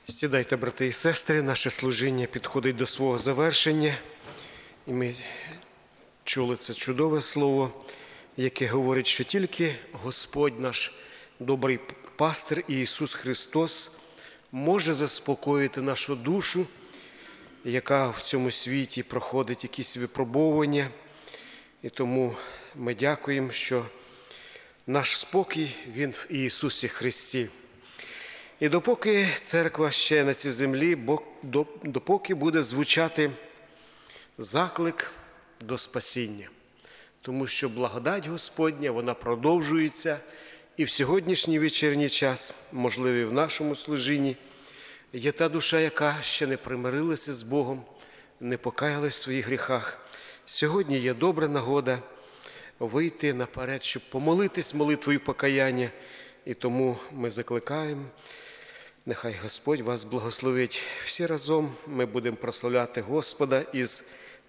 Сідайте, брати і сестри, наше служіння підходить до свого завершення. І ми чули це чудове слово, яке говорить, що тільки Господь наш добрий пастир і Ісус Христос може заспокоїти нашу душу, яка в цьому світі проходить якісь випробовування. І тому ми дякуємо, що наш спокій, Він в Ісусі Христі. І допоки церква ще на цій землі, допоки буде звучати заклик до спасіння. Тому що благодать Господня, вона продовжується і в сьогоднішній вечірній час, можливо, і в нашому служінні, є та душа, яка ще не примирилася з Богом, не покаялась в своїх гріхах. Сьогодні є добра нагода вийти наперед, щоб помолитись молитвою покаяння. І тому ми закликаємо, нехай Господь вас благословить. Всі разом ми будемо прославляти Господа із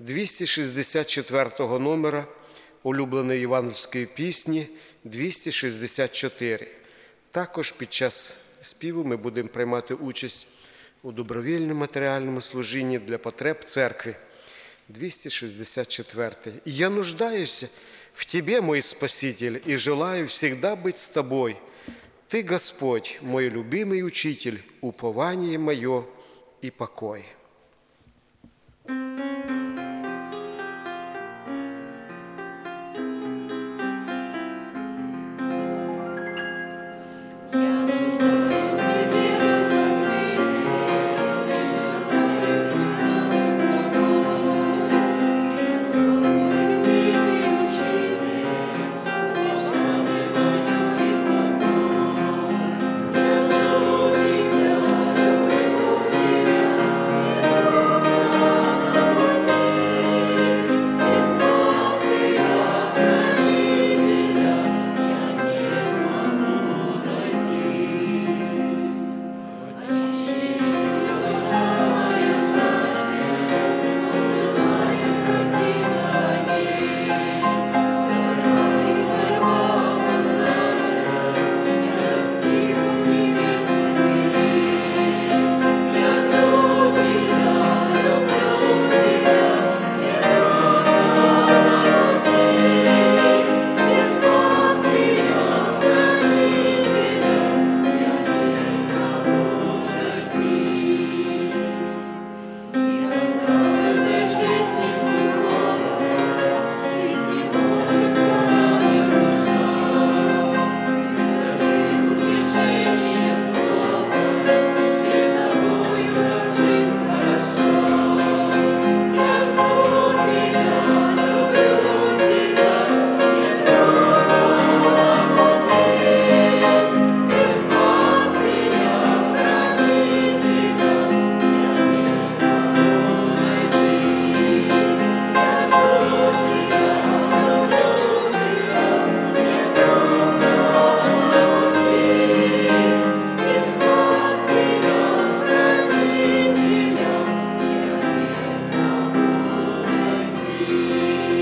264-го номера улюбленої євангельської пісні 264. Також під час співу ми будемо приймати участь у добровільному матеріальному служінні для потреб церкви. 264. «Я нуждаюсь в Тебе, мой Спаситель, и желаю всегда быть с Тобой. Ты, Господь, мой любимый Учитель, упование мое и покой».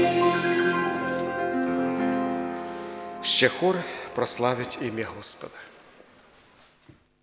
Ще хор прославить ім'я Господа.